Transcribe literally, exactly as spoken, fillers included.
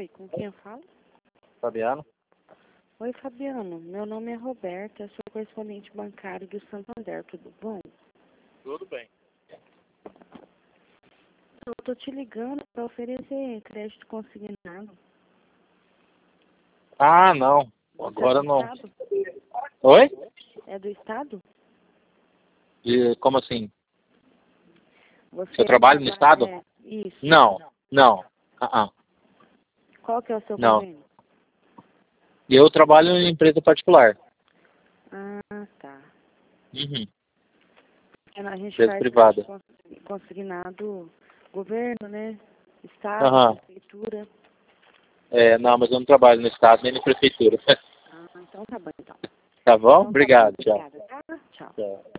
Oi, com quem eu falo? Fabiano? Oi, Fabiano. Meu nome é Roberta, eu sou correspondente bancário do Santander, tudo bom? Tudo bem. Eu tô te ligando para oferecer crédito consignado. Ah, não. Você Agora é do não. Estado? Oi? É do Estado? E, como assim? Você Eu trabalho no Estado? É, isso. Não, não. Ah, ah, Qual que é o seu não. governo? Eu trabalho em empresa particular. Ah, tá. Uhum. Porque a gente Empresa faz privada. crédito cons- consignado governo, né? Estado, Aham. prefeitura. É, não, mas eu não trabalho no Estado nem na prefeitura. Ah, então tá bom, então. Tá bom? Então tá bom, Obrigado. Tchau. obrigada, tá? Tchau. Tchau.